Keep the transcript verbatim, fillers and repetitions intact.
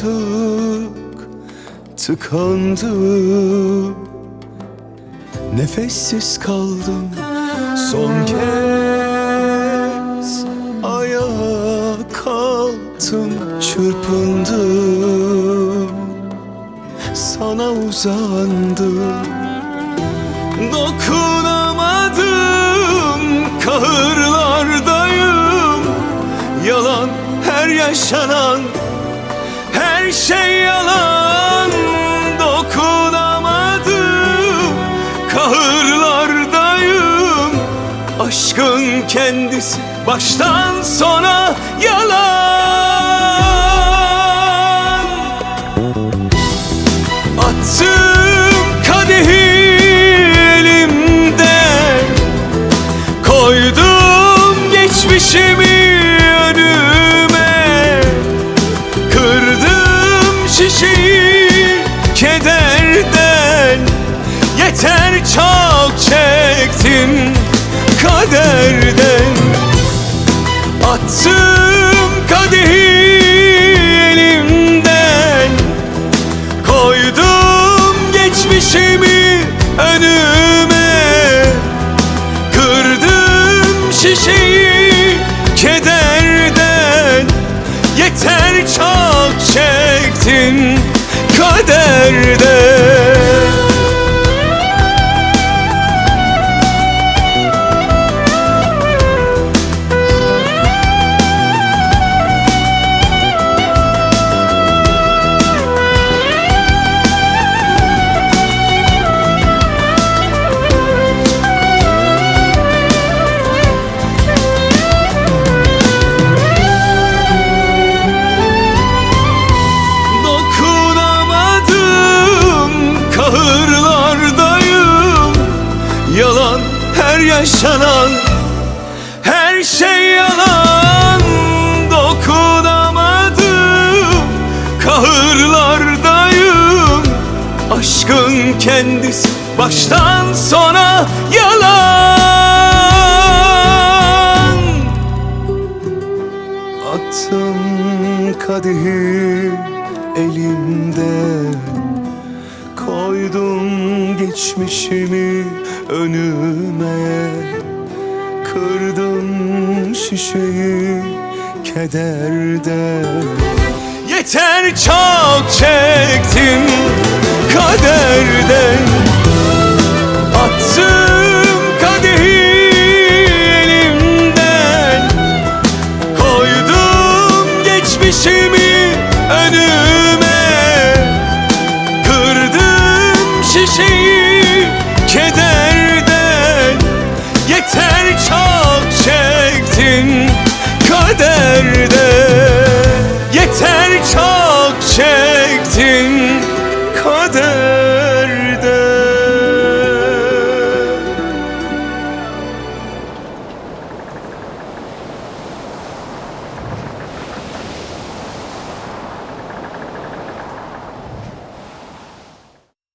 artık tıkandım, nefessiz kaldım. Son kez ayağa kalktım, çırpındım, sana uzandım. Dokunamadım, kahırlardayım. Yalan her yaşanan, her şey yalan. Dokunamadım, kahırlardayım. Aşkın kendisi baştan sona yalan. Attım kadehi elimden, koydum geçmişimi önüme. Kırdım şişeyi kederden, yeter çok çektim kaderden. Attım kadehi elimden, koydum geçmişimi önüme. Kırdım şişeyi kederden, yeter çok çektim kaderden. Yalan her yaşanan, her şey yalan. Dokunamadım, kahırlardayım. Aşkın kendisi baştan sona yalan. Attım kadehi elimde, koydum geçmişimi önüme. Kırdım şişeyi kederden, yeter çok çektim kaderden. Attım kadehi elimden, koydum geçmişimi önüme. Kırdım şişeyi kederden, yeter çok çektim kaderden. Yeter çok çektim kaderden.